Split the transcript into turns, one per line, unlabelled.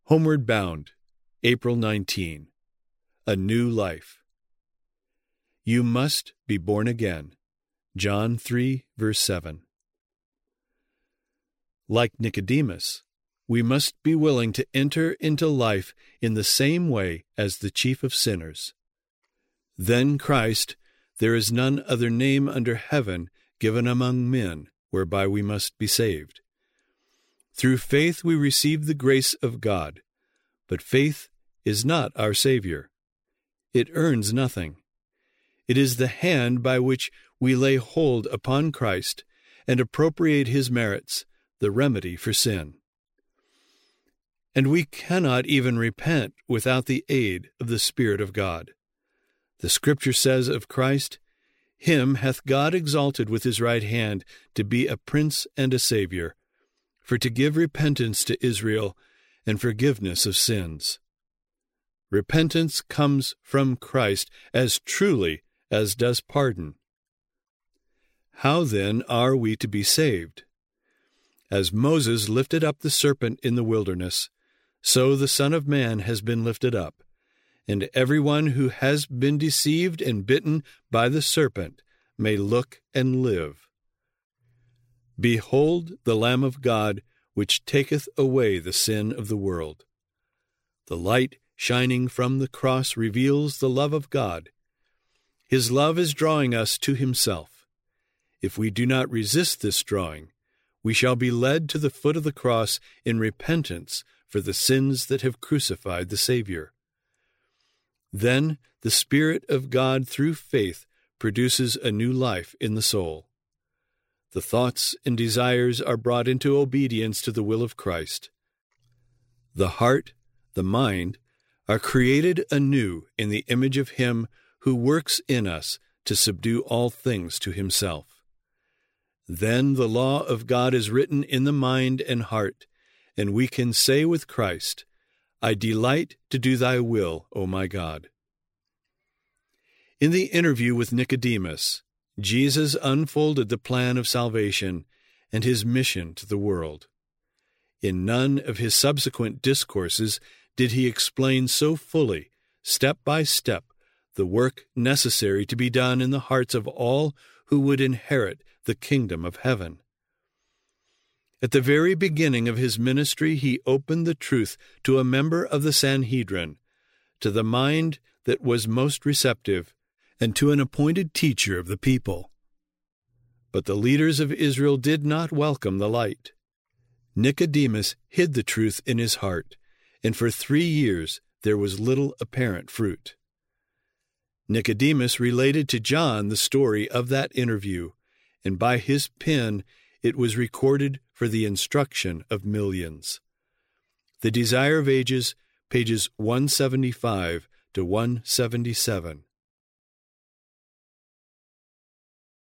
Homeward Bound, April 19. A New Life. You must be born again. John 3, verse 7. Like Nicodemus, we must be willing to enter into life in the same way as the chief of sinners. Then Christ, there is none other name under heaven given among men whereby we must be saved. Through faith we receive the grace of God, but faith is not our Savior. It earns nothing. It is the hand by which we lay hold upon Christ and appropriate His merits, the remedy for sin. And we cannot even repent without the aid of the Spirit of God. The Scripture says of Christ, "Him hath God exalted with His right hand to be a Prince and a Savior, for to give repentance to Israel and forgiveness of sins." Repentance comes from Christ as truly as does pardon. How then are we to be saved? As Moses lifted up the serpent in the wilderness, so the Son of Man has been lifted up, and everyone who has been deceived and bitten by the serpent may look and live. Behold the Lamb of God, which taketh away the sin of the world. The light shining from the cross reveals the love of God. His love is drawing us to Himself. If we do not resist this drawing, we shall be led to the foot of the cross in repentance for the sins that have crucified the Savior. Then the Spirit of God through faith produces a new life in the soul. The thoughts and desires are brought into obedience to the will of Christ. The heart, the mind, are created anew in the image of Him who works in us to subdue all things to Himself. Then the law of God is written in the mind and heart, and we can say with Christ, "I delight to do Thy will, O my God." In the interview with Nicodemus, Jesus unfolded the plan of salvation and His mission to the world. In none of His subsequent discourses did He explain so fully, step by step, the work necessary to be done in the hearts of all who would inherit the kingdom of heaven. At the very beginning of His ministry, He opened the truth to a member of the Sanhedrin, to the mind that was most receptive, and to an appointed teacher of the people. But the leaders of Israel did not welcome the light. Nicodemus hid the truth in his heart, and for 3 years there was little apparent fruit. Nicodemus related to John the story of that interview, and by his pen it was recorded for the instruction of millions. The Desire of Ages, pages 175 to 177.